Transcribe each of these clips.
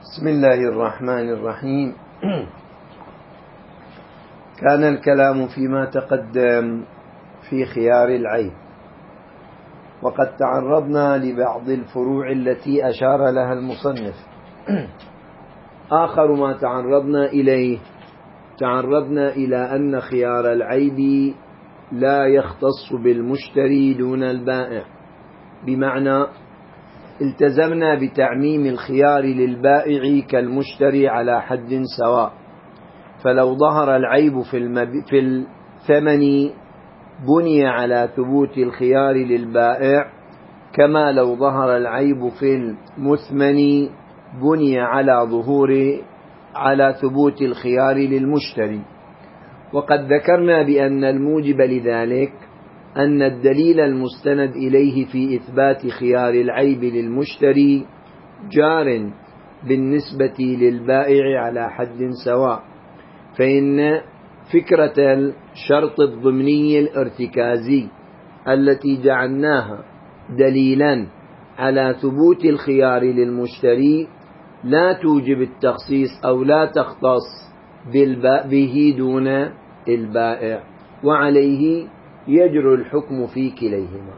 بسم الله الرحمن الرحيم. كان الكلام فيما تقدم في خيار العيب، وقد تعرضنا لبعض الفروع التي أشار لها المصنف. آخر ما تعرضنا إلى أن خيار العيب لا يختص بالمشتري دون البائع، بمعنى التزمنا بتعميم الخيار للبائع كالمشتري على حد سواء، فلو ظهر العيب في الثمن بني على ثبوت الخيار للبائع، كما لو ظهر العيب في المثمن بني على ثبوت الخيار للمشتري. وقد ذكرنا بأن الموجب لذلك أن الدليل المستند إليه في إثبات خيار العيب للمشتري جار بالنسبة للبائع على حد سواء، فإن فكرة الشرط الضمني الارتكازي التي جعلناها دليلا على ثبوت الخيار للمشتري لا توجب التخصيص أو لا تختص به دون البائع، وعليه يجري الحكم في كليهما.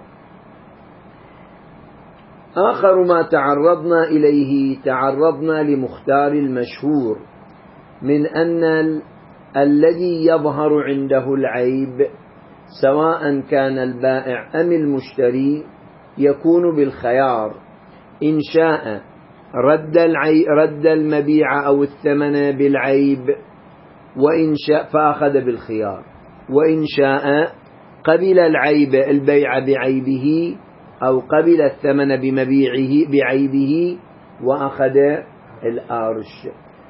آخر ما تعرضنا إليه تعرضنا لمختار المشهور من أن الذي يظهر عنده العيب سواء كان البائع أم المشتري يكون بالخيار، إن شاء رد المبيع أو الثمن بالعيب، وإن شاء فأخذ بالخيار، وإن شاء قبل البيع بعيبه أو قبل الثمن بعيبه وأخذ الآرش.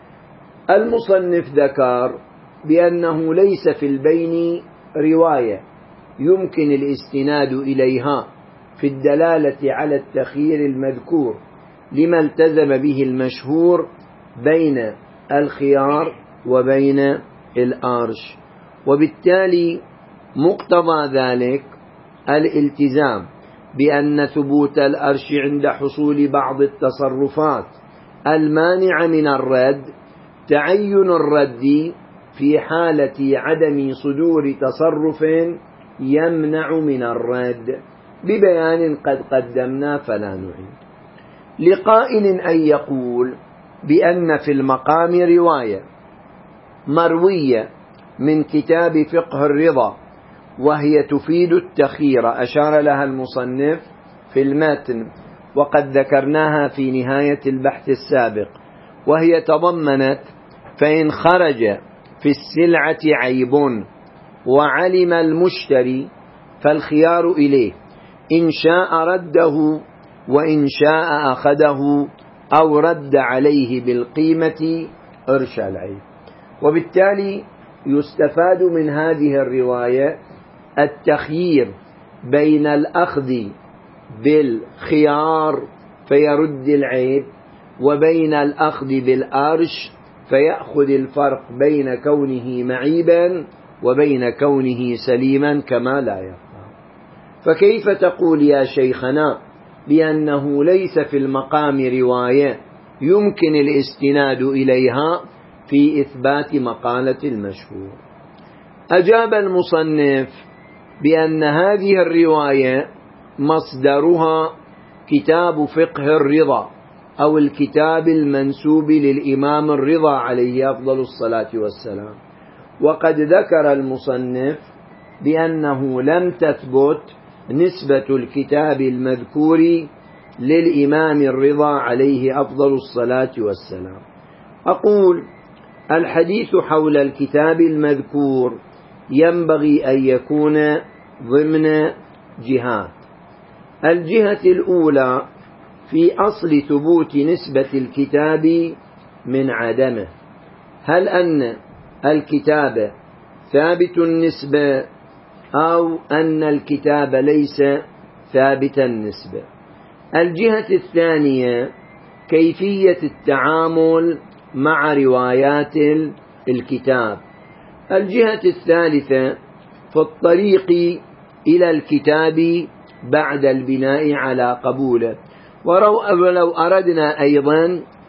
المصنف ذكر بأنه ليس في البين رواية يمكن الاستناد إليها في الدلالة على التخيير المذكور لما التزم به المشهور بين الخيار وبين الآرش، وبالتالي مقتضى ذلك الالتزام بأن ثبوت الأرش عند حصول بعض التصرفات المانع من الرد تعين الرد في حالة عدم صدور تصرف يمنع من الرد، ببيان قد قدمنا فلا نعيد. لقائل أن يقول بأن في المقام رواية مروية من كتاب فقه الرضا وهي تفيد التخيير، أشار لها المصنف في المتن وقد ذكرناها في نهاية البحث السابق، وهي تضمنت: فإن خرج في السلعة عيب وعلم المشتري فالخيار إليه، إن شاء رده وإن شاء أخذه أو رد عليه بالقيمة إرش العيب. وبالتالي يستفاد من هذه الرواية التخيير بين الأخذ بالخيار فيرد العيب وبين الأخذ بالأرش فيأخذ الفرق بين كونه معيبا وبين كونه سليما كما لا يفهم. فكيف تقول يا شيخنا بأنه ليس في المقام رواية يمكن الاستناد إليها في إثبات مقالة المشهور؟ أجاب المصنف بأن هذه الرواية مصدرها كتاب فقه الرضا أو الكتاب المنسوب للإمام الرضا عليه أفضل الصلاة والسلام، وقد ذكر المصنف بأنه لم تثبت نسبة الكتاب المذكور للإمام الرضا عليه أفضل الصلاة والسلام. أقول: الحديث حول الكتاب المذكور ينبغي أن يكون ضمن جهات. الجهة الأولى في أصل ثبوت نسبة الكتاب من عدمه، هل أن الكتاب ثابت النسبة أو أن الكتاب ليس ثابت النسبة. الجهة الثانية كيفية التعامل مع روايات الكتاب. الجهة الثالثة في الطريق إلى الكتاب بعد البناء على قبوله. ولو أردنا أيضا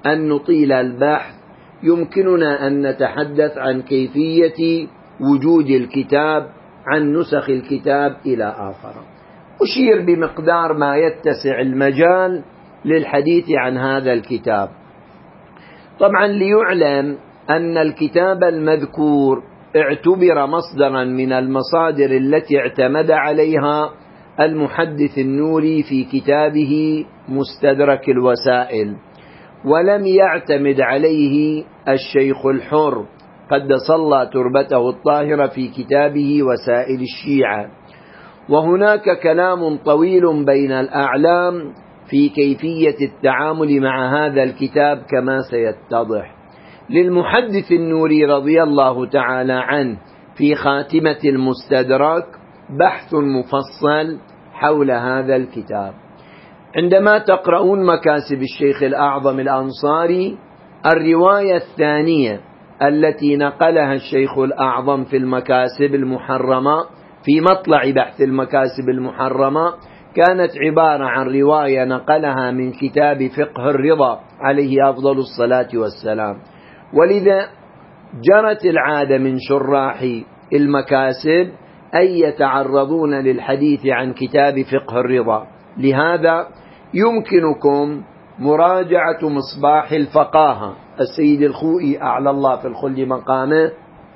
أن نطيل البحث يمكننا أن نتحدث عن كيفية وجود الكتاب، عن نسخ الكتاب إلى آخر. أشير بمقدار ما يتسع المجال للحديث عن هذا الكتاب. طبعا ليعلم أن الكتاب المذكور اعتبر مصدرا من المصادر التي اعتمد عليها المحدث النوري في كتابه مستدرك الوسائل، ولم يعتمد عليه الشيخ الحر قدس الله تربته الطاهرة في كتابه وسائل الشيعة. وهناك كلام طويل بين الأعلام في كيفية التعامل مع هذا الكتاب كما سيتضح. للمحدث النوري رضي الله تعالى عنه في خاتمة المستدرك بحث مفصل حول هذا الكتاب. عندما تقرؤون مكاسب الشيخ الأعظم الأنصاري، الرواية الثانية التي نقلها الشيخ الأعظم في المكاسب المحرمة في مطلع بحث المكاسب المحرمة كانت عبارة عن رواية نقلها من كتاب فقه الرضا عليه أفضل الصلاة والسلام. ولذا جرت العادة من شراح المكاسب أن يتعرضون للحديث عن كتاب فقه الرضا. لهذا يمكنكم مراجعة مصباح الفقاهة السيد الخوئي أعلى الله في الخلد مقامه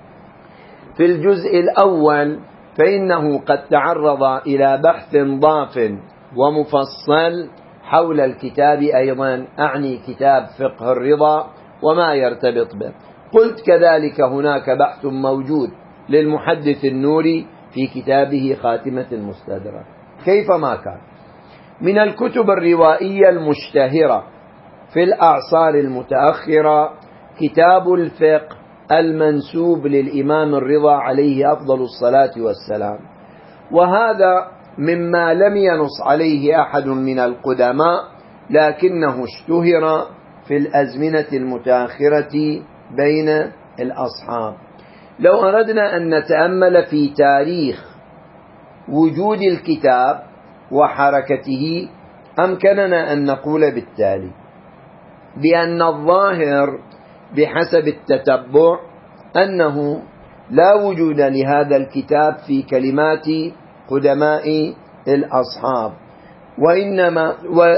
في الجزء الأول، فإنه قد تعرض إلى بحث ضاف ومفصل حول الكتاب أيضا، أعني كتاب فقه الرضا وما يرتبط به. قلت كذلك هناك بحث موجود للمحدث النوري في كتابه خاتمة المستدرك. كيفما كان من الكتب الروائية المشتهرة في الأعصار المتأخرة كتاب الفقه المنسوب للإمام الرضا عليه أفضل الصلاة والسلام، وهذا مما لم ينص عليه أحد من القدماء، لكنه اشتهر في الأزمنة المتأخرة بين الأصحاب. لو أردنا أن نتأمل في تاريخ وجود الكتاب وحركته أمكننا أن نقول بالتالي: بأن الظاهر بحسب التتبع أنه لا وجود لهذا الكتاب في كلمات قدماء الأصحاب، وإنما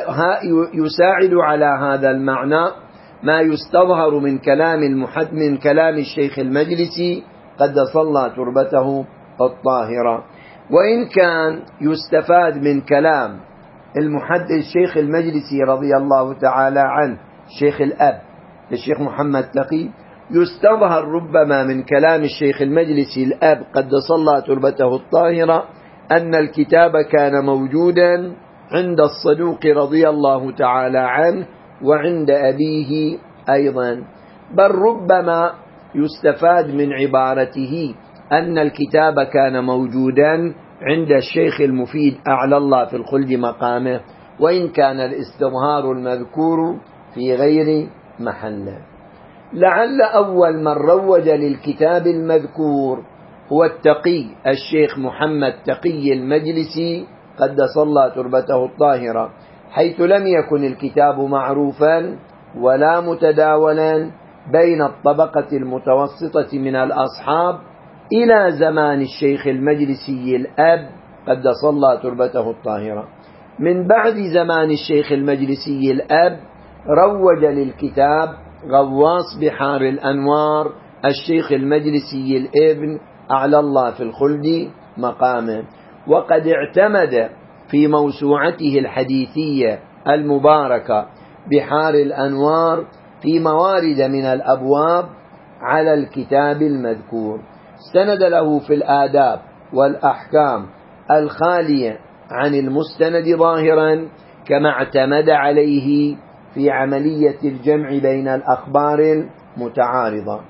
يساعد على هذا المعنى ما يستظهر من كلام الشيخ المجلسي قدس الله تربته الطاهرة. وإن كان يستفاد من كلام الشيخ المجلسي رضي الله تعالى عنه الشيخ الأب الشيخ محمد تقي، يستظهر ربما من كلام الشيخ المجلسي الأب قدس الله تربته الطاهرة أن الكتاب كان موجودا عند الصدوق رضي الله تعالى عنه وعند أبيه أيضا، بل ربما يستفاد من عبارته أن الكتاب كان موجودا عند الشيخ المفيد أعلى الله في الخلد مقامه، وإن كان الاستظهار المذكور في غير محله. لعل أول من روج للكتاب المذكور هو التقي الشيخ محمد تقي المجلسي قدس الله تربته الطاهرة، حيث لم يكن الكتاب معروفا ولا متداولا بين الطبقة المتوسطة من الأصحاب إلى زمان الشيخ المجلسي الأب قدس الله تربته الطاهرة. من بعد زمان الشيخ المجلسي الأب روج للكتاب غواص بحار الأنوار الشيخ المجلسي الابن أعلى الله في الخلد مقامه، وقد اعتمد في موسوعته الحديثية المباركة بحار الأنوار في موارد من الأبواب على الكتاب المذكور. استند له في الآداب والأحكام الخالية عن المستند ظاهرا، كما اعتمد عليه في عملية الجمع بين الأخبار المتعارضة.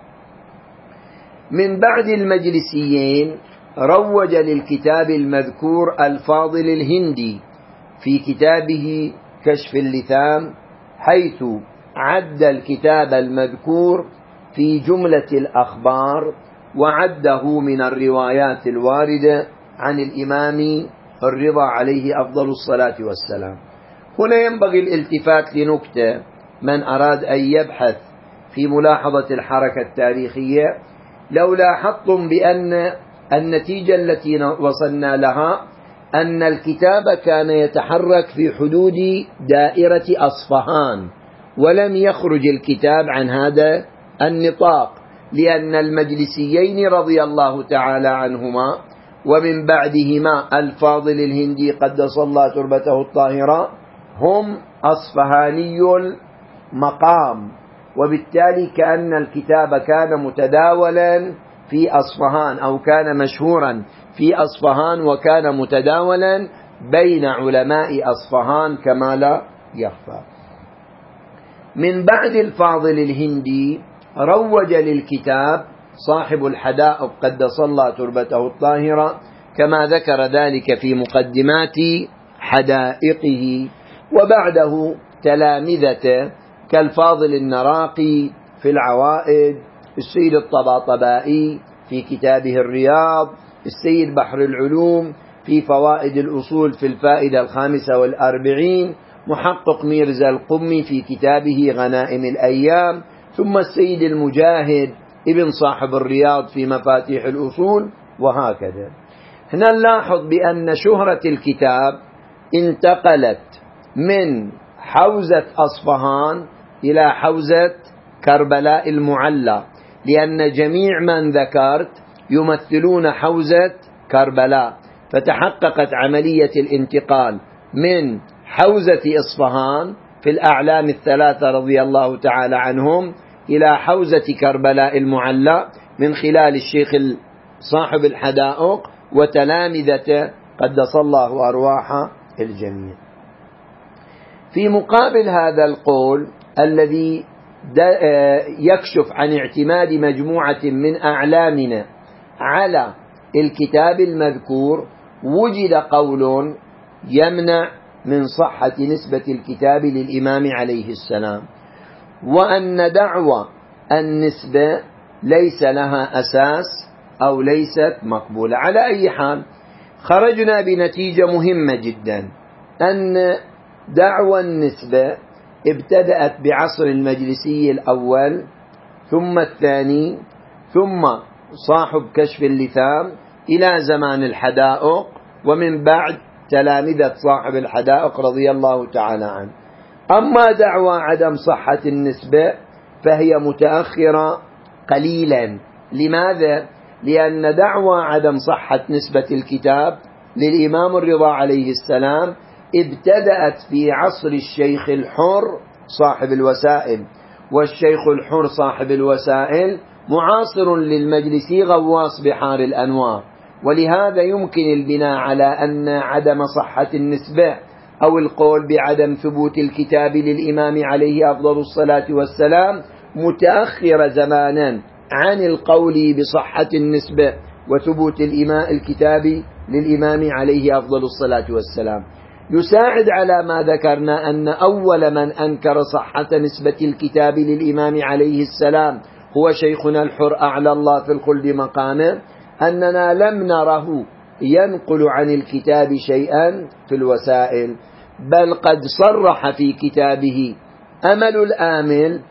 من بعد المجلسيين روج للكتاب المذكور الفاضل الهندي في كتابه كشف اللثام، حيث عد الكتاب المذكور في جملة الأخبار وعده من الروايات الواردة عن الإمام الرضا عليه أفضل الصلاة والسلام. هنا ينبغي الالتفات لنكتة، من أراد أن يبحث في ملاحظة الحركة التاريخية، لو لاحظتم بأن النتيجة التي وصلنا لها أن الكتاب كان يتحرك في حدود دائرة أصفهان، ولم يخرج الكتاب عن هذا النطاق، لأن المجلسيين رضي الله تعالى عنهما ومن بعدهما الفاضل الهندي قدس الله تربته الطاهرة هم أصفهاني المقام، وبالتالي كأن الكتاب كان متداولا في أصفهان أو كان مشهورا في أصفهان، وكان متداولا بين علماء أصفهان كما لا يخفى. من بعد الفاضل الهندي روج للكتاب صاحب الحدائق قدس الله تربته الطاهرة، كما ذكر ذلك في مقدمات حدائقه، وبعده تلامذته كالفاضل النراقي في العوائد، السيد الطباطبائي في كتابه الرياض، السيد بحر العلوم في فوائد الأصول في الفائدة 45، محقق ميرزا القمي في كتابه غنائم الأيام، ثم السيد المجاهد ابن صاحب الرياض في مفاتيح الأصول، وهكذا. هنا نلاحظ بأن شهرة الكتاب انتقلت من حوزة أصفهان إلى حوزة كربلاء المعلى، لأن جميع من ذكرت يمثلون حوزة كربلاء، فتحققت عملية الانتقال من حوزة إصفهان في الأعلام الثلاثة رضي الله تعالى عنهم إلى حوزة كربلاء المعلى من خلال الشيخ صاحب الحدائق وتلامذته قدس الله أرواح الجميع. في مقابل هذا القول الذي يكشف عن اعتماد مجموعة من أعلامنا على الكتاب المذكور، وجد قول يمنع من صحة نسبة الكتاب للإمام عليه السلام، وأن دعوى النسبة ليس لها أساس أو ليست مقبولة. على أي حال خرجنا بنتيجة مهمة جدا، أن دعوى النسبة ابتدأت بعصر المجلسي الأول ثم الثاني ثم صاحب كشف اللثام إلى زمان الحدائق، ومن بعد تلامذة صاحب الحدائق رضي الله تعالى عنه. أما دعوى عدم صحة النسبة فهي متأخرة قليلا. لماذا؟ لأن دعوى عدم صحة نسبة الكتاب للإمام الرضا عليه السلام ابتدأت في عصر الشيخ الحر صاحب الوسائل، والشيخ الحر صاحب الوسائل معاصر للمجلسي غواص بحار الأنوار، ولهذا يمكن البناء على أن عدم صحة النسبة أو القول بعدم ثبوت الكتاب للإمام عليه أفضل الصلاة والسلام متأخر زمانا عن القول بصحة النسبة وثبوت الكتاب للإمام عليه أفضل الصلاة والسلام. يساعد على ما ذكرنا أن أول من أنكر صحة نسبة الكتاب للإمام عليه السلام هو شيخنا الحر أعلى الله في الخلد مقامه، أننا لم نره ينقل عن الكتاب شيئا في الوسائل، بل قد صرح في كتابه أمل الآمل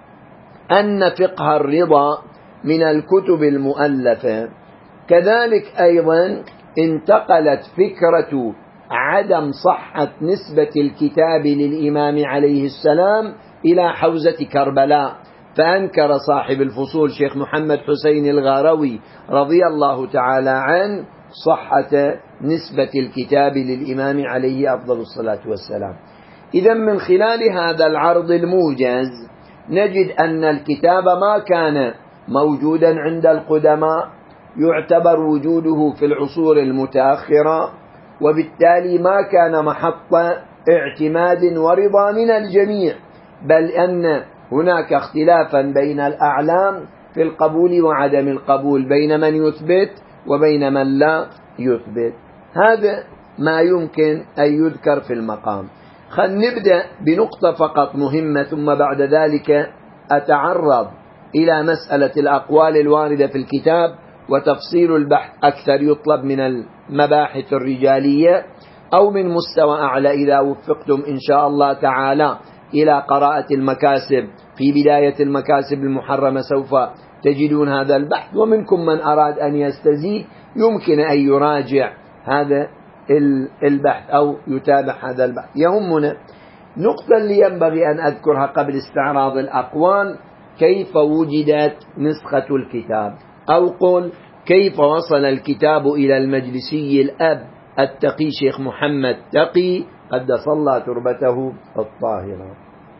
أن فقه الرضا من الكتب المؤلفة. كذلك أيضا انتقلت فكرة عدم صحة نسبة الكتاب للإمام عليه السلام إلى حوزة كربلاء، فأنكر صاحب الفصول شيخ محمد حسين الغاروي رضي الله تعالى عنه صحة نسبة الكتاب للإمام عليه أفضل الصلاة والسلام. إذن من خلال هذا العرض الموجز نجد أن الكتاب ما كان موجودا عند القدماء، يعتبر وجوده في العصور المتأخرة، وبالتالي ما كان محط اعتماد ورضا من الجميع، بل أن هناك اختلافا بين الأعلام في القبول وعدم القبول، بين من يثبت وبين من لا يثبت. هذا ما يمكن أن يذكر في المقام. خلينا نبدأ بنقطة فقط مهمة، ثم بعد ذلك أتعرض إلى مسألة الأقوال الواردة في الكتاب، وتفصيل البحث أكثر يطلب من المباحث الرجالية أو من مستوى أعلى إذا وفقتم إن شاء الله تعالى إلى قراءة المكاسب. في بداية المكاسب المحرمة سوف تجدون هذا البحث، ومنكم من أراد أن يستزيد يمكن أن يراجع هذا البحث أو يتابع هذا البحث. يهمنا نقطة اللي ينبغي أن أذكرها قبل استعراض الأقوال: كيف وجدت نسخة الكتاب، أو قل كيف وصل الكتاب إلى المجلسي الأب التقي شيخ محمد تقي قدس الله تربته الطاهرة.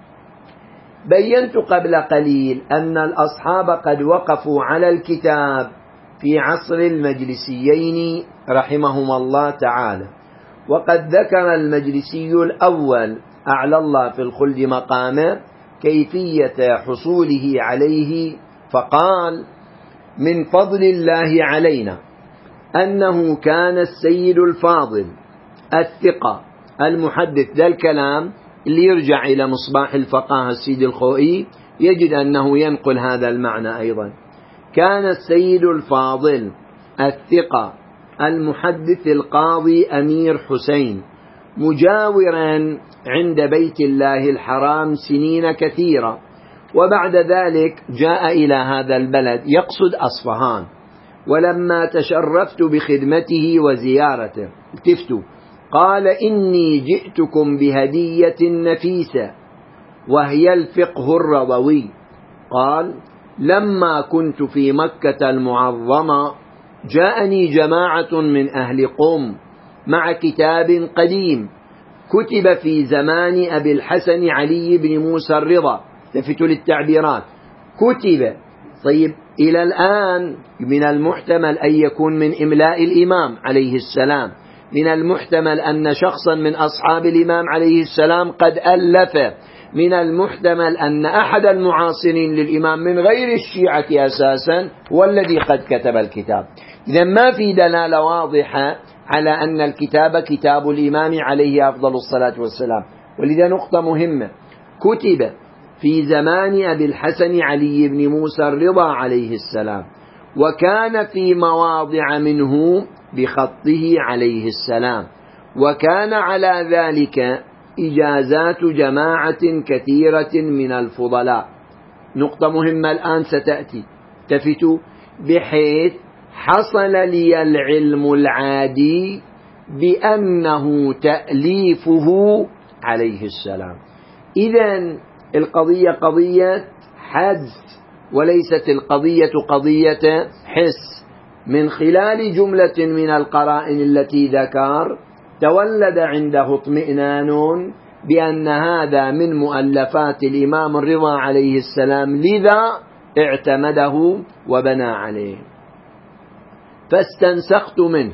بينت قبل قليل أن الأصحاب قد وقفوا على الكتاب في عصر المجلسيين رحمهما الله تعالى، وقد ذكر المجلسي الأول أعلى الله في الخلد مقامه كيفية حصوله عليه، فقال: من فضل الله علينا أنه كان السيد الفاضل الثقة المحدث. ذا الكلام اللي يرجع إلى مصباح الفقاهة السيد الخوئي يجد أنه ينقل هذا المعنى أيضا. كان السيد الفاضل الثقة المحدث القاضي أمير حسين مجاورا عند بيت الله الحرام سنين كثيرة، وبعد ذلك جاء إلى هذا البلد يقصد أصفهان. ولما تشرفت بخدمته وزيارته التفتوا قال: إني جئتكم بهدية نفيسة وهي الفقه الرضوي. قال: لما كنت في مكة المعظمة جاءني جماعة من أهل قم مع كتاب قديم كتب في زمان أبي الحسن علي بن موسى الرضا. التفتوا للتعبيرات. كتب، طيب إلى الآن من المحتمل أن يكون من إملاء الإمام عليه السلام، من المحتمل أن شخصا من أصحاب الإمام عليه السلام قد ألف، من المحتمل أن أحد المعاصرين للإمام من غير الشيعة أساسا هو الذي قد كتب الكتاب. إذا ما في دلالة واضحة على أن الكتاب كتاب الإمام عليه أفضل الصلاة والسلام. ولذا نقطة مهمة: كتب في زمان أبي الحسن علي بن موسى الرضا عليه السلام، وكان في مواضع منه بخطه عليه السلام، وكان على ذلك إجازات جماعة كثيرة من الفضلاء. نقطة مهمة الآن ستأتي، التفتوا: بحيث حصل لي العلم العادي بأنه تأليفه عليه السلام. إذن القضية قضية حدس وليست القضية قضية حس. من خلال جملة من القرائن التي ذكر تولد عنده اطمئنان بأن هذا من مؤلفات الإمام الرضا عليه السلام، لذا اعتمده وبنى عليه. فاستنسخت منه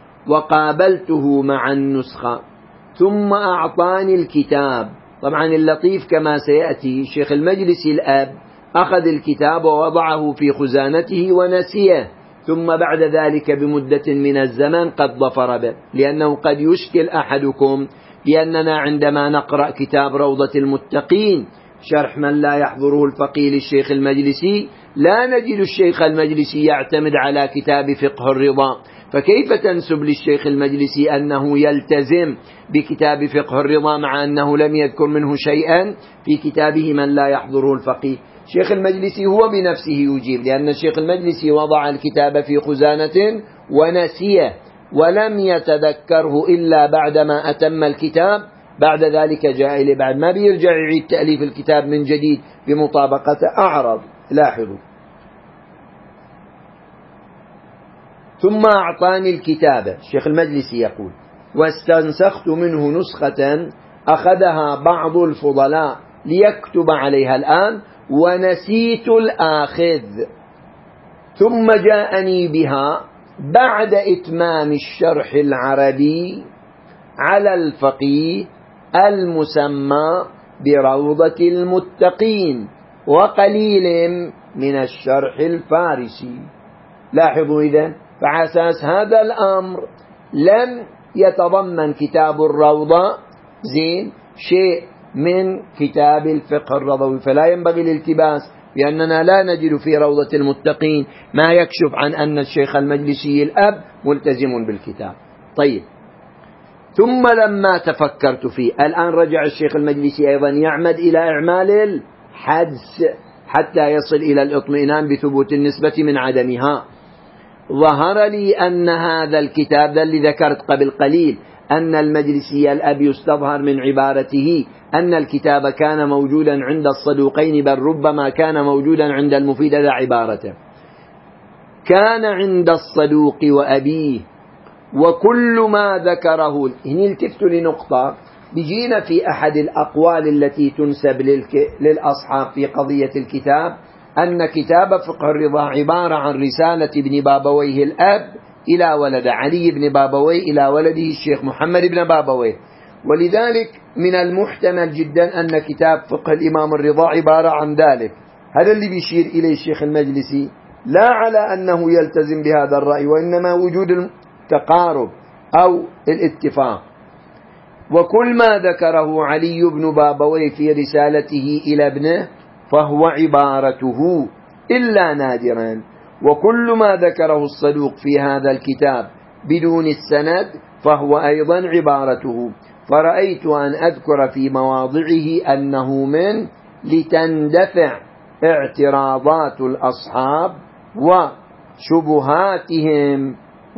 وقابلته مع النسخة ثم أعطاني الكتاب. طبعا اللطيف كما سيأتي شيخ المجلسي الأب أخذ الكتاب ووضعه في خزانته ونسيه، ثم بعد ذلك بمدة من الزمن قد ظفر به. لأنه قد يشكل أحدكم بأننا عندما نقرأ كتاب روضة المتقين شرح من لا يحضره الفقيه للشيخ المجلسي لا نجد الشيخ المجلسي يعتمد على كتاب فقه الرضا، فكيف تنسب للشيخ المجلسي أنه يلتزم بكتاب فقه الرضا مع أنه لم يذكر منه شيئا في كتابه من لا يحضره الفقيه؟ الشيخ المجلسي هو بنفسه يجيب، لأن الشيخ المجلسي وضع الكتاب في خزانة ونسيه ولم يتذكره إلا بعدما أتم الكتاب. بعد ذلك جاء إليه، بعد ما بيرجع يعيد تأليف الكتاب من جديد بمطابقة. أعرض، لاحظوا: ثم أعطاني الكتاب. الشيخ المجلسي يقول: واستنسخت منه نسخة أخذها بعض الفضلاء ليكتب عليها الآن، ونسيت الآخذ، ثم جاءني بها بعد إتمام الشرح العربي على الفقيه المسمى بروضة المتقين وقليل من الشرح الفارسي. لاحظوا إذن، فعساس هذا الأمر لم يتضمن كتاب الروضة شيء من كتاب الفقه الرضوي، فلا ينبغي الالتباس، لأننا لا نجد في روضة المتقين ما يكشف عن أن الشيخ المجلسي الأب ملتزم بالكتاب. طيب، ثم لما تفكرت فيه، الآن رجع الشيخ المجلسي أيضا يعمد إلى إعمال الحدس حتى يصل إلى الإطمئنان بثبوت النسبة من عدمها. ظهر لي أن هذا الكتاب الذي ذكرت قبل قليل أن المجلسي الأب يستظهر من عبارته أن الكتاب كان موجودا عند الصدوقين، بل ربما كان موجودا عند المفيد، ذا عبارته كان عند الصدوق وأبيه، وكل ما ذكره. هنا التفتوا لنقطة، بيجينا في أحد الأقوال التي تنسب للأصحاب في قضية الكتاب أن كتاب فقه الرضا عبارة عن رسالة ابن بابويه الأب إلى ولد علي بن بابويه إلى ولده الشيخ محمد بن بابويه، ولذلك من المحتمل جدا أن كتاب فقه الإمام الرضا عبارة عن ذلك. هذا اللي بيشير إليه الشيخ المجلسي، لا على أنه يلتزم بهذا الرأي، وإنما وجود التقارب أو الاتفاق. وكل ما ذكره علي بن بابويه في رسالته إلى ابنه فهو عبارته إلا نادرا، وكل ما ذكره الصدوق في هذا الكتاب بدون السند فهو أيضا عبارته. فرأيت أن أذكر في مواضعه أنه من لتندفع اعتراضات الأصحاب وشبهاتهم،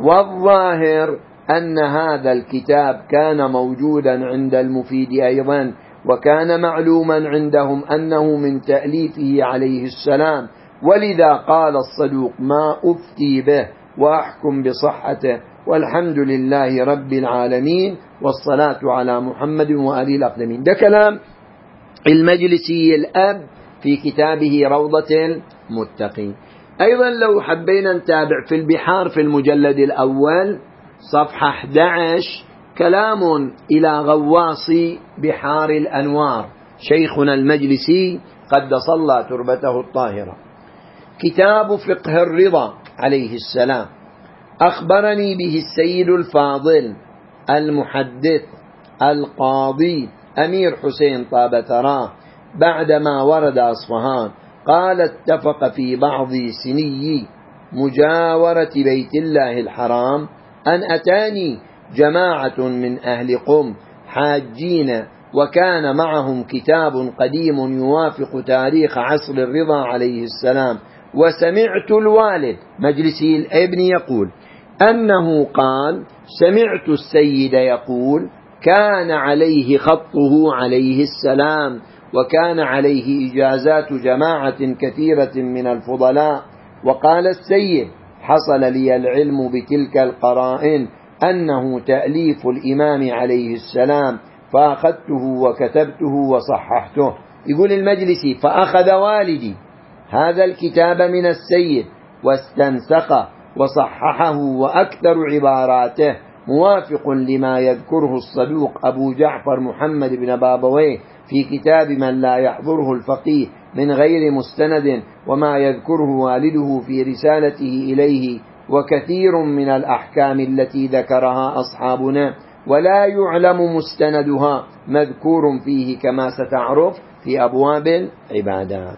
والظاهر أن هذا الكتاب كان موجودا عند المفيد أيضا، وكان معلوما عندهم أنه من تأليفه عليه السلام، ولذا قال الصدوق ما أفتي به وأحكم بصحته، والحمد لله رب العالمين، والصلاة على محمد وآله الأقدمين. ده كلام المجلسي الأب في كتابه روضة المتقين. أيضا لو حبينا نتابع في البحار في المجلد الأول صفحة 11 كلام إلى غواص بحار الأنوار شيخنا المجلسي قدس الله تربته الطاهرة، كتاب فقه الرضا عليه السلام. أخبرني به السيد الفاضل المحدث القاضي أمير حسين طاب ثراه بعدما ورد أصفهان، قال اتفق في بعض سني مجاورة بيت الله الحرام أن أتاني جماعة من أهل قم حاجين، وكان معهم كتاب قديم يوافق تاريخ عصر الرضا عليه السلام، وسمعت الوالد مجلسي الابن يقول أنه قال سمعت السيد يقول كان عليه خطه عليه السلام، وكان عليه إجازات جماعة كثيرة من الفضلاء. وقال السيد حصل لي العلم بتلك القرائن أنه تأليف الإمام عليه السلام، فأخذته وكتبته وصححته. يقول المجلسي فأخذ والدي هذا الكتاب من السيد واستنسخه وصححه، وأكثر عباراته موافق لما يذكره الصدوق أبو جعفر محمد بن بابويه في كتاب من لا يحضره الفقيه من غير مستند، وما يذكره والده في رسالته إليه، وكثير من الأحكام التي ذكرها أصحابنا ولا يعلم مستندها مذكور فيه كما ستعرف في أبواب العبادات.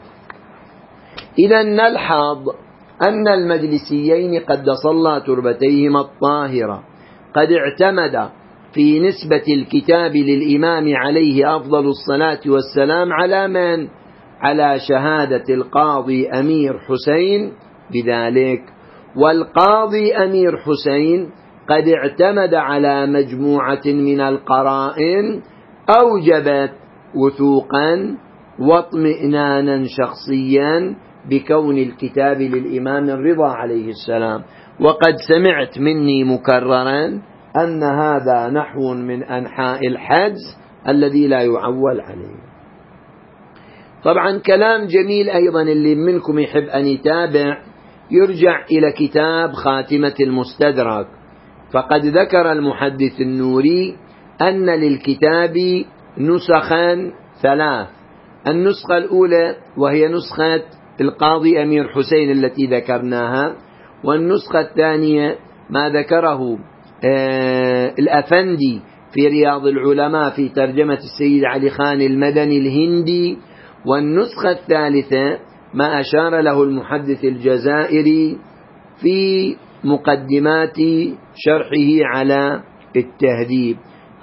إذا نلحظ أن المجلسيين قدس الله تربتيهما الطاهرة قد اعتمد في نسبة الكتاب للإمام عليه أفضل الصلاة والسلام على من؟ على شهادة القاضي أمير حسين بذلك. والقاضي أمير حسين قد اعتمد على مجموعة من القرائن أوجبت وثوقا واطمئنانا شخصيا بكون الكتاب للإمام الرضا عليه السلام. وقد سمعت مني مكررا أن هذا نحو من أنحاء الحجز الذي لا يعول عليه. طبعا كلام جميل أيضا اللي منكم يحب أن يتابع يرجع إلى كتاب خاتمة المستدرك، فقد ذكر المحدث النوري أن للكتاب نسخا 3. النسخة الأولى وهي نسخة القاضي أمير حسين التي ذكرناها، والنسخة الثانية ما ذكره الأفندي في رياض العلماء في ترجمة السيد علي خان المدني الهندي، والنسخة الثالثة ما أشار له المحدث الجزائري في مقدمات شرحه على التهذيب.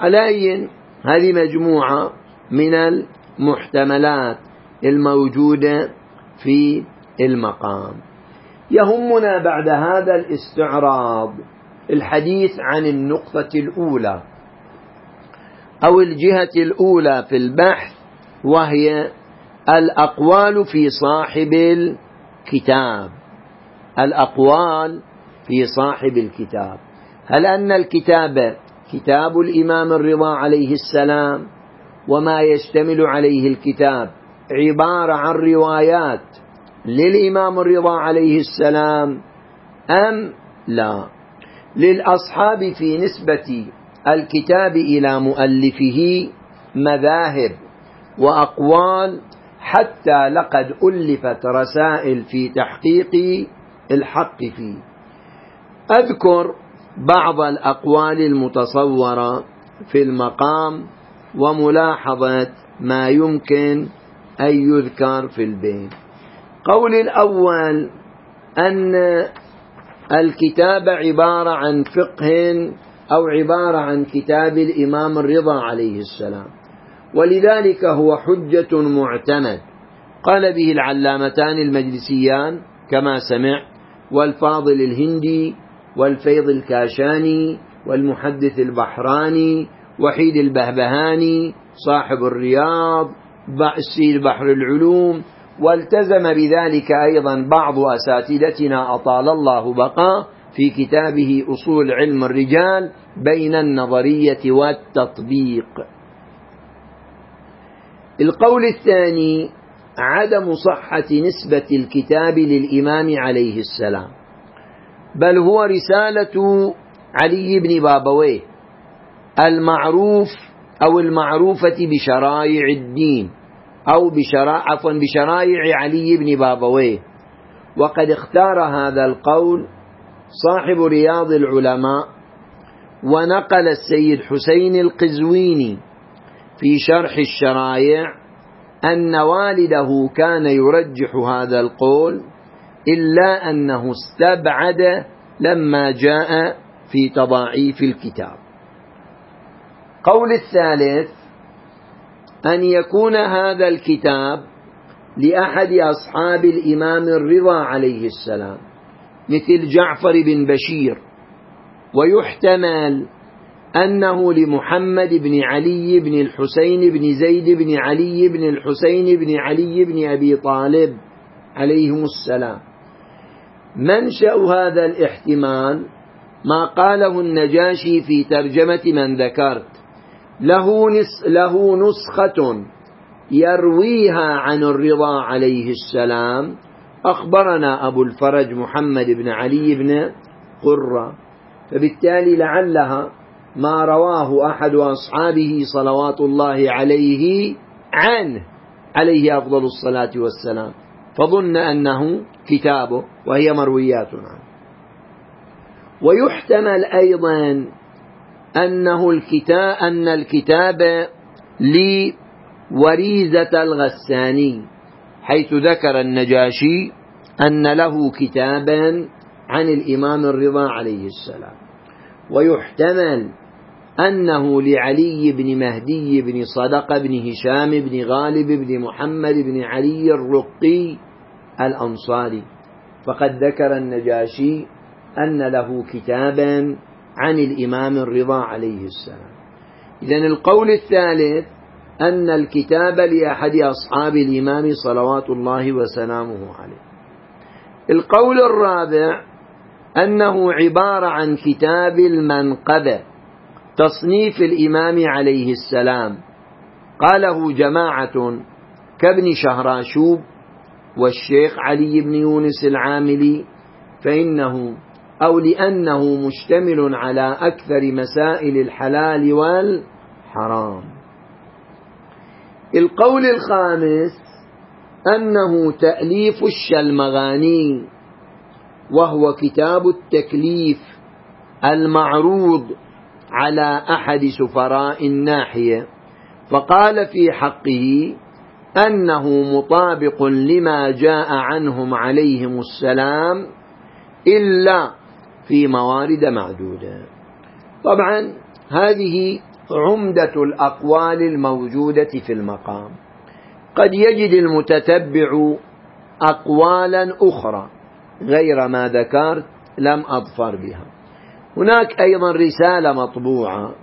على أي هذه مجموعة من المحتملات الموجودة في المقام. يهمنا بعد هذا الاستعراض الحديث عن النقطة الأولى أو الجهة الأولى في البحث، وهي الأقوال في صاحب الكتاب. الأقوال في صاحب الكتاب، هل أن الكتاب كتاب الإمام الرضا عليه السلام وما يشتمل عليه الكتاب عبارة عن روايات للإمام الرضا عليه السلام أم لا؟ للأصحاب في نسبة الكتاب إلى مؤلفه مذاهب وأقوال، حتى لقد ألفت رسائل في تحقيق الحق فيه. أذكر بعض الأقوال المتصورة في المقام وملاحظة ما يمكن أن يذكر في البيت. قول الأول أن الكتاب عبارة عن فقه أو عبارة عن كتاب الإمام الرضا عليه السلام، ولذلك هو حجة معتمد قال به العلامتان المجلسيان كما سمع، والفاضل الهندي، والفيض الكاشاني، والمحدث البحراني، وحيد البهبهاني صاحب الرياض، السيد بحر العلوم، والتزم بذلك أيضا بعض أساتذتنا أطال الله بقاه في كتابه أصول علم الرجال بين النظرية والتطبيق. القول الثاني عدم صحة نسبة الكتاب للإمام عليه السلام، بل هو رسالة علي بن بابويه المعروف أو المعروفة بشرائع الدين، أو بشرائع علي بن بابويه. وقد اختار هذا القول صاحب رياض العلماء، ونقل السيد حسين القزويني في شرح الشرائع أن والده كان يرجح هذا القول، إلا أنه استبعد لما جاء في تضاعيف الكتاب. قول الثالث أن يكون هذا الكتاب لأحد أصحاب الإمام الرضا عليه السلام مثل جعفر بن بشير، ويحتمل أنه لمحمد بن علي بن الحسين بن زيد بن علي بن الحسين بن علي بن أبي طالب عليهم السلام. منشأ هذا الاحتمال ما قاله النجاشي في ترجمة من ذكرت، له نسخة يرويها عن الرضا عليه السلام، أخبرنا أبو الفرج محمد بن علي بن قرة، فبالتالي لعلها ما رواه أحد أصحابه صلوات الله عليه عنه عليه أفضل الصلاة والسلام، فظن أنه كتابه وهي مرويات عنه. ويحتمل أيضا أن الكتاب لوريزة الغساني، حيث ذكر النجاشي أن له كتابا عن الإمام الرضا عليه السلام. ويحتمل أنه لعلي بن مهدي بن صدق بن هشام بن غالب بن محمد بن علي الرقي الأنصاري، فقد ذكر النجاشي أن له كتابا عن الإمام الرضا عليه السلام. إذن القول الثالث أن الكتاب لأحد أصحاب الإمام صلوات الله وسلامه عليه. القول الرابع أنه عبارة عن كتاب المنقبة، تصنيف الإمام عليه السلام، قاله جماعة كابن شهراشوب والشيخ علي بن يونس العاملي، لأنه مشتمل على أكثر مسائل الحلال والحرام. القول الخامس أنه تأليف الشلمغاني، وهو كتاب التكليف المعروض على أحد سفراء الناحية، فقال في حقه أنه مطابق لما جاء عنهم عليهم السلام إلا في موارد معدودة. طبعا هذه عمدة الأقوال الموجودة في المقام. قد يجد المتتبع أقوالا أخرى غير ما ذكرت لم أظفر بها. هناك أيضا رسالة مطبوعة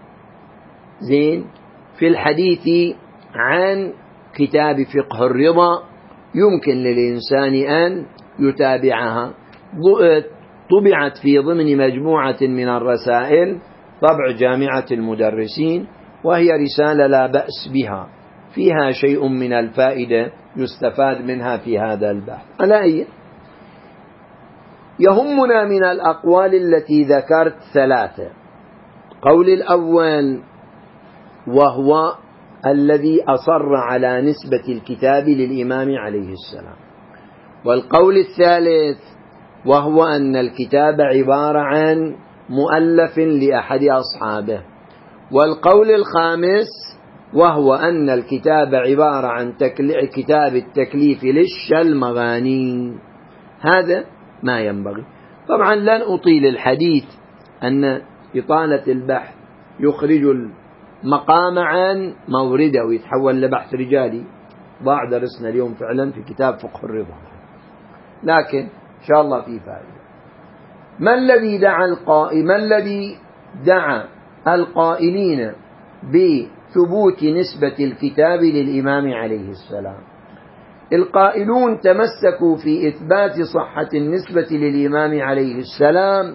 في الحديث عن كتاب فقه الرضا، يمكن للإنسان أن يتابعها، طبعت في ضمن مجموعة من الرسائل، طبع جامعة المدرسين، وهي رسالة لا بأس بها، فيها شيء من الفائدة يستفاد منها في هذا البحث. على أي يهمنا من الأقوال التي ذكرت ثلاثة. قول الأول وهو الذي أصر على نسبة الكتاب للإمام عليه السلام، والقول الثالث وهو أن الكتاب عبارة عن مؤلف لأحد أصحابه، والقول الخامس وهو أن الكتاب عبارة عن كتاب التكليف للشلمغاني. هذا ما ينبغي. طبعا لن أطيل الحديث أن إطالة البحث يخرج المقام عن مورده ويتحول لبحث رجالي. ضاع درسنا اليوم فعلا في كتاب فقه الرضا، لكن إن شاء الله في فائدة. ما الذي دعا القائلين بثبوت نسبة الكتاب للإمام عليه السلام؟ القائلون تمسكوا في إثبات صحة النسبة للإمام عليه السلام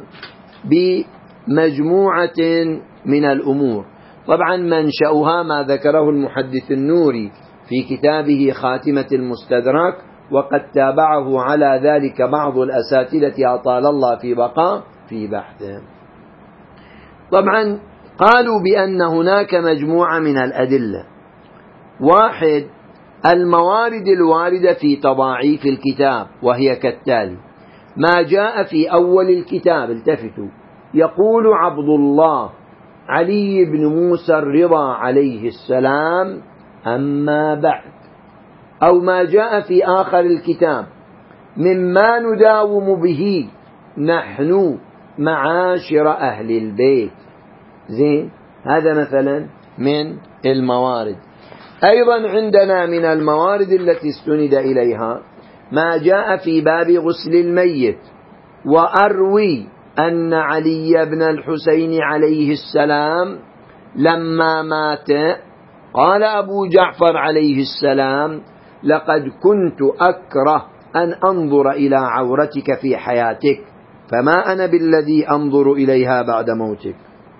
بمجموعة من الأمور. طبعا منشأها ما ذكره المحدث النوري في كتابه خاتمة المستدرك، وقد تابعه على ذلك بعض الأساتذة أطال الله في بقاء في بحثه. طبعا قالوا بأن هناك مجموعة من الأدلة. واحد، الموارد الواردة في تضاعيف الكتاب، وهي كالتالي: ما جاء في أول الكتاب، التفتوا، يقول عبد الله علي بن موسى الرضا عليه السلام أما بعد، أو ما جاء في آخر الكتاب مما نداوم به نحن معاشر أهل البيت. هذا مثلا من الموارد. أيضا عندنا من الموارد التي استند إليها ما جاء في باب غسل الميت: وأروي أن علي بن الحسين عليه السلام لما مات قال أبو جعفر عليه السلام: لقد كنت أكره أن أنظر إلى عورتك في حياتك، فما أنا بالذي أنظر إليها بعد موتك.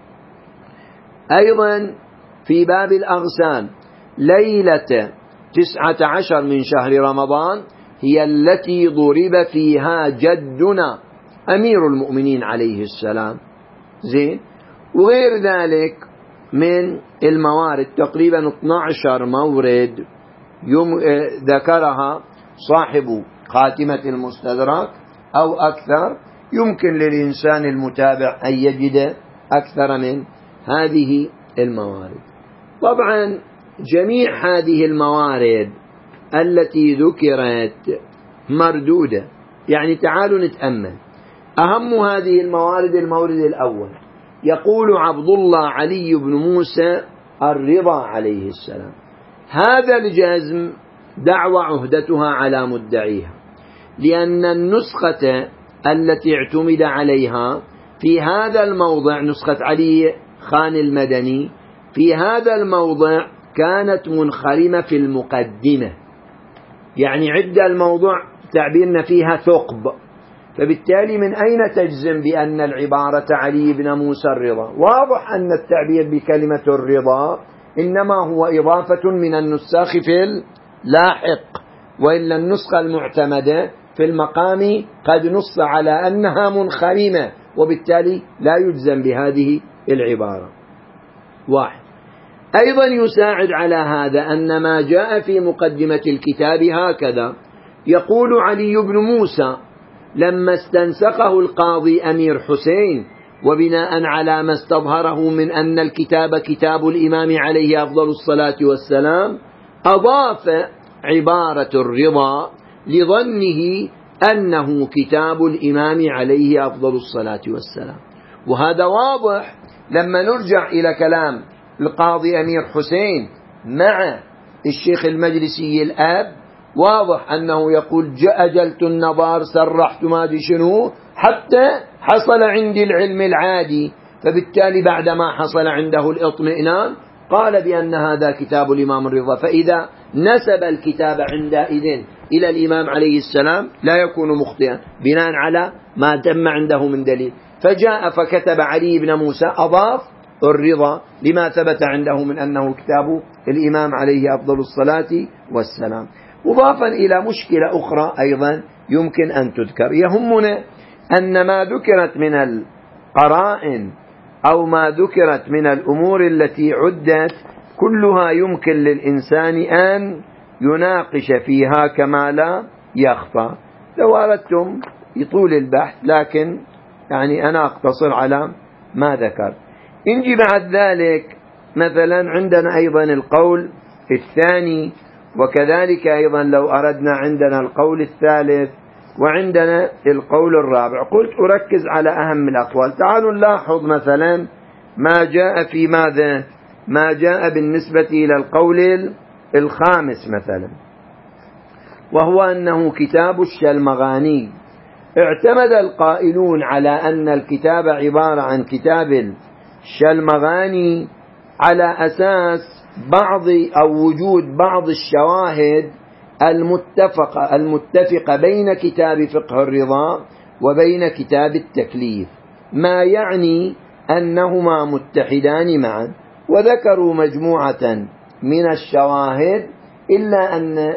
أيضا في باب الأغسال: ليلة 19 من شهر رمضان هي التي ضرب فيها جدنا أمير المؤمنين عليه السلام. وغير ذلك من الموارد، تقريبا 12 مورد ذكرها صاحب خاتمة المستدرك أو أكثر. يمكن للإنسان المتابع أن يجد أكثر من هذه الموارد. طبعا جميع هذه الموارد التي ذكرت مردودة. يعني تعالوا نتأمل. أهم هذه الموارد المورد الأول: يقول عبد الله علي بن موسى الرضا عليه السلام. هذا الجزم دعوى عهدتها على مدعيها، لأن النسخة التي اعتمد عليها في هذا الموضع، نسخة علي خان المدني، في هذا الموضع كانت منخرمة في المقدمة، يعني عدة الموضوع تعبيرنا فيها ثقب، فبالتالي من أين تجزم بأن العبارة علي بن موسى الرضا؟ واضح أن التعبير بكلمة الرضا إنما هو إضافة من النساخ في اللاحق، وإلا النسخة المعتمدة في المقام قد نص على أنها منخرمة، وبالتالي لا يجزم بهذه العبارة. واحد. أيضا يساعد على هذا أن ما جاء في مقدمة الكتاب هكذا: يقول علي بن موسى لما استنسخه القاضي أمير حسين، وبناء على ما استظهره من أن الكتاب كتاب الإمام عليه أفضل الصلاة والسلام، أضاف عبارة الرضا لظنه أنه كتاب الإمام عليه أفضل الصلاة والسلام. وهذا واضح لما نرجع إلى كلام القاضي أمير حسين مع الشيخ المجلسي الآب، واضح أنه يقول أجلت النظر، سرحت ما أدري شنو حتى حصل عندي العلم العادي. فبالتالي بعدما حصل عنده الاطمئنان قال بأن هذا كتاب الإمام الرضا. فإذا نسب الكتاب عندئذ إلى الإمام عليه السلام لا يكون مخطئا بناء على ما تم عنده من دليل. فجاء فكتب علي بن موسى، أضاف الرضا لما ثبت عنده من أنه كتاب الإمام عليه أفضل الصلاة والسلام. مضافا إلى مشكلة أخرى أيضا يمكن أن تذكر، يهمنا أن ما ذكرت من القرائن أو ما ذكرت من الأمور التي عدت كلها يمكن للإنسان أن يناقش فيها كما لا يخفى. لو أردتم يطول البحث، لكن يعني أنا أقتصر على ما ذكر. إنجي بعد ذلك مثلا عندنا أيضا القول الثاني، وكذلك أيضا لو أردنا عندنا القول الثالث، وعندنا القول الرابع. قلت أركز على أهم الأقوال. تعالوا نلاحظ مثلا ما جاء في ماذا؟ ما جاء بالنسبة إلى القول الخامس مثلا، وهو أنه كتاب الشلمغاني. اعتمد القائلون على أن الكتاب عبارة عن كتاب الشلمغاني على أساس بعض أو وجود بعض الشواهد المتفقة بين كتاب فقه الرضا وبين كتاب التكليف، ما يعني أنهما متحدان معا. وذكروا مجموعة من الشواهد، إلا أن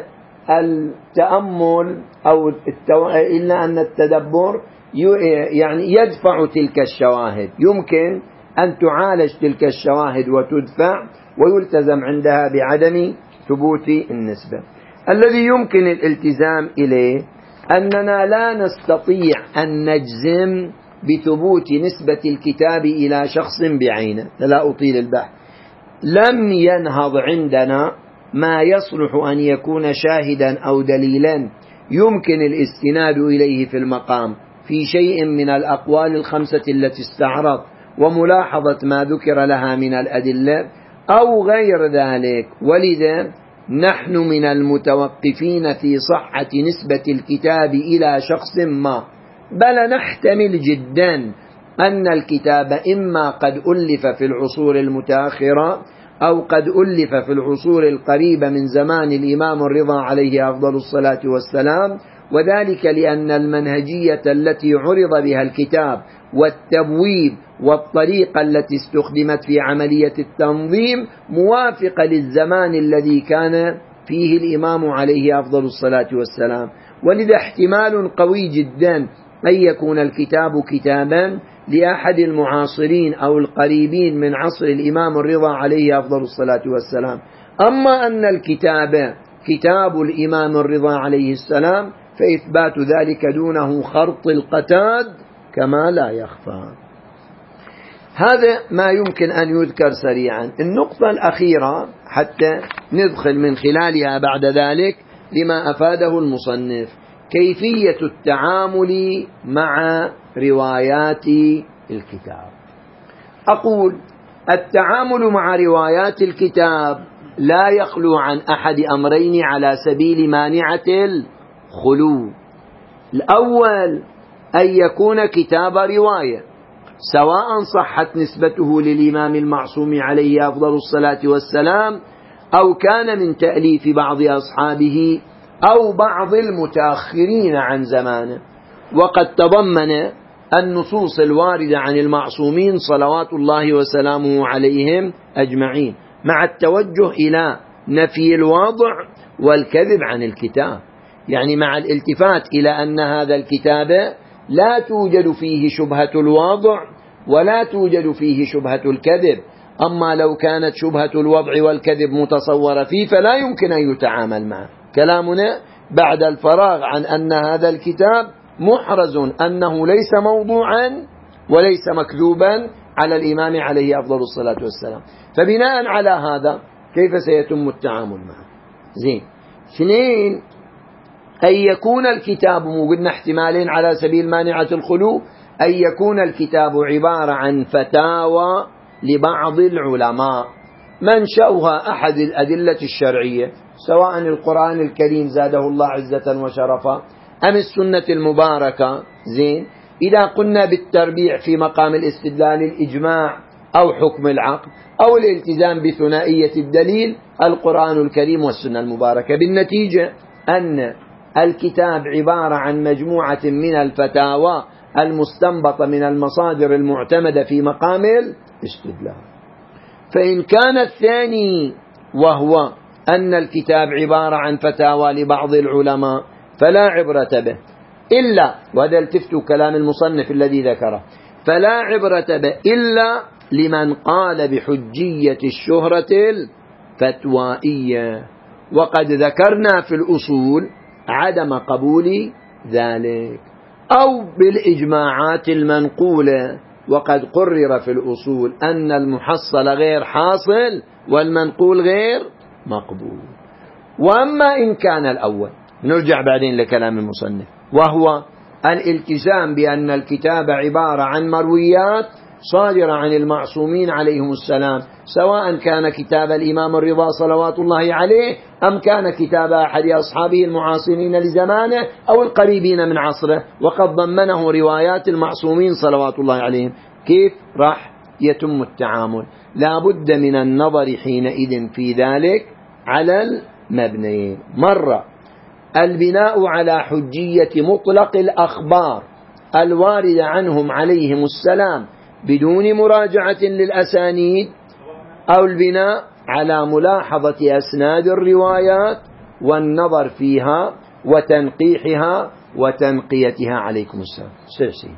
التأمل أو إلا أن التدبر يعني يدفع تلك الشواهد، يمكن أن تعالج تلك الشواهد وتدفع ويلتزم عندها بعدم ثبوت النسبة. الذي يمكن الالتزام إليه أننا لا نستطيع أن نجزم بثبوت نسبة الكتاب إلى شخص بعينه. لا أطيل البحث. لم ينهض عندنا ما يصلح أن يكون شاهدا أو دليلا يمكن الاستناد إليه في المقام في شيء من الأقوال الخمسة التي استعرض وملاحظة ما ذكر لها من الأدلة أو غير ذلك. ولذا نحن من المتوقفين في صحة نسبة الكتاب إلى شخص ما، بل نحتمل جدا أن الكتاب إما قد ألف في العصور المتأخرة أو قد ألف في العصور القريبة من زمان الإمام الرضا عليه أفضل الصلاة والسلام، وذلك لأن المنهجية التي عرض بها الكتاب والتبويب والطريقة التي استخدمت في عملية التنظيم موافقة للزمان الذي كان فيه الإمام عليه أفضل الصلاة والسلام. ولذا احتمال قوي جدا أن يكون الكتاب كتابا لأحد المعاصرين أو القريبين من عصر الإمام الرضا عليه أفضل الصلاة والسلام. أما أن الكتاب كتاب الإمام الرضا عليه السلام فإثبات ذلك دونه خرط القتاد كما لا يخفى. هذا ما يمكن أن يذكر سريعا. النقطة الأخيرة حتى ندخل من خلالها بعد ذلك لما أفاده المصنف، كيفية التعامل مع روايات الكتاب. أقول التعامل مع روايات الكتاب لا يخلو عن أحد أمرين على سبيل مانعة الخلو. الأول أن يكون كتاب رواية، سواء صحت نسبته للإمام المعصوم عليه أفضل الصلاة والسلام أو كان من تأليف بعض أصحابه أو بعض المتأخرين عن زمانه. وقد تضمن النصوص الواردة عن المعصومين صلوات الله وسلامه عليهم أجمعين، مع التوجه إلى نفي الوضع والكذب عن الكتاب، يعني مع الالتفات إلى أن هذا الكتاب لا توجد فيه شبهة الوضع ولا توجد فيه شبهة الكذب. أما لو كانت شبهة الوضع والكذب متصورة فيه فلا يمكن أن يتعامل معه. كلامنا بعد الفراغ عن أن هذا الكتاب محرز أنه ليس موضوعا وليس مكذوبا على الإمام عليه أفضل الصلاة والسلام. فبناء على هذا كيف سيتم التعامل معه؟ زين. اثنين، أن يكون الكتاب، وقلنا احتمالين على سبيل مانعة الخلو، أن يكون الكتاب عبارة عن فتاوى لبعض العلماء منشأها أحد الأدلة الشرعية، سواء القرآن الكريم زاده الله عزة وشرفا أم السنة المباركة. زين، إذا قلنا بالتربيع في مقام الاستدلال الإجماع أو حكم العقل أو الالتزام بثنائية الدليل القرآن الكريم والسنة المباركة، بالنتيجة أن الكتاب عبارة عن مجموعة من الفتاوى المستنبطة من المصادر المعتمدة في مقام الاستدلال. فإن كان الثاني وهو أن الكتاب عبارة عن فتاوى لبعض العلماء فلا عبرة به إلا، وهذا التفتوا كلام المصنف الذي ذكره، فلا عبرة به إلا لمن قال بحجية الشهرة الفتوائية، وقد ذكرنا في الأصول عدم قبول ذلك، أو بالإجماعات المنقولة، وقد قرر في الأصول أن المحصل غير حاصل والمنقول غير مقبول. وأما إن كان الأول، نرجع بعدين لكلام المصنف، وهو الالتزام بأن الكتاب عبارة عن مرويات صادرة عن المعصومين عليهم السلام، سواء كان كتاب الإمام الرضا صلوات الله عليه أم كان كتاب أحد أصحابه المعاصرين لزمانه أو القريبين من عصره، وقد ضمنه روايات المعصومين صلوات الله عليهم. كيف راح يتم التعامل؟ لا بد من النظر حينئذ في ذلك على المبنيين. مرة البناء على حجية مطلق الأخبار الواردة عنهم عليهم السلام بدون مراجعة للأسانيد، أو البناء على ملاحظة أسناد الروايات والنظر فيها وتنقيحها وتنقيتها عليكم السلام.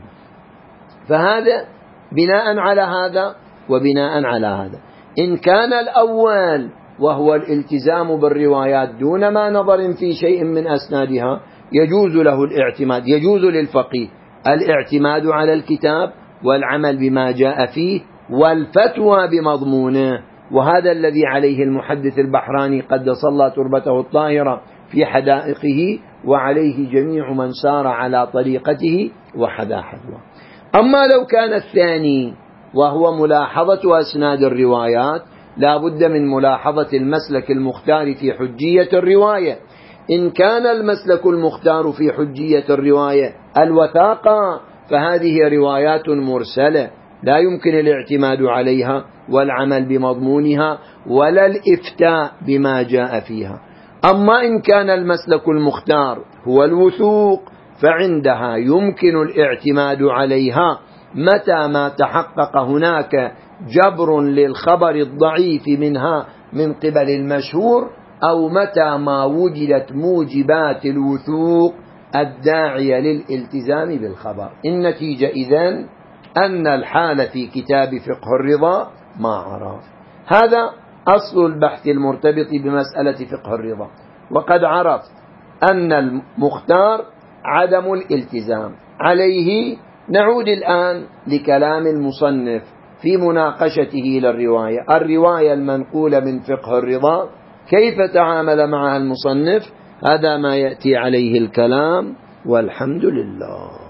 فهذا بناء على هذا وبناء على هذا. إن كان الأول وهو الالتزام بالروايات دون ما نظر في شيء من أسنادها، يجوز له الاعتماد، يجوز للفقيه الاعتماد على الكتاب والعمل بما جاء فيه والفتوى بمضمونه، وهذا الذي عليه المحدث البحراني قدس الله تربته الطاهرة في حدائقه، وعليه جميع من سار على طريقته وحذا حذوه. أما لو كان الثاني وهو ملاحظة أسناد الروايات، لا بد من ملاحظة المسلك المختار في حجية الرواية. إن كان المسلك المختار في حجية الرواية الوثاقة، فهذه روايات مرسلة لا يمكن الاعتماد عليها والعمل بمضمونها ولا الإفتاء بما جاء فيها. أما إن كان المسلك المختار هو الوثوق، فعندها يمكن الاعتماد عليها متى ما تحقق هناك جبر للخبر الضعيف منها من قبل المشهور، أو متى ما وجدت موجبات الوثوق الداعية للالتزام بالخبر. النتيجة إذن أن الحال في كتاب فقه الرضا ما عرف. هذا أصل البحث المرتبط بمسألة فقه الرضا، وقد عرفت أن المختار عدم الالتزام عليه. نعود الآن لكلام المصنف في مناقشته للرواية، الرواية المنقولة من فقه الرضا كيف تعامل معها المصنف؟ هذا ما يأتي عليه الكلام، والحمد لله.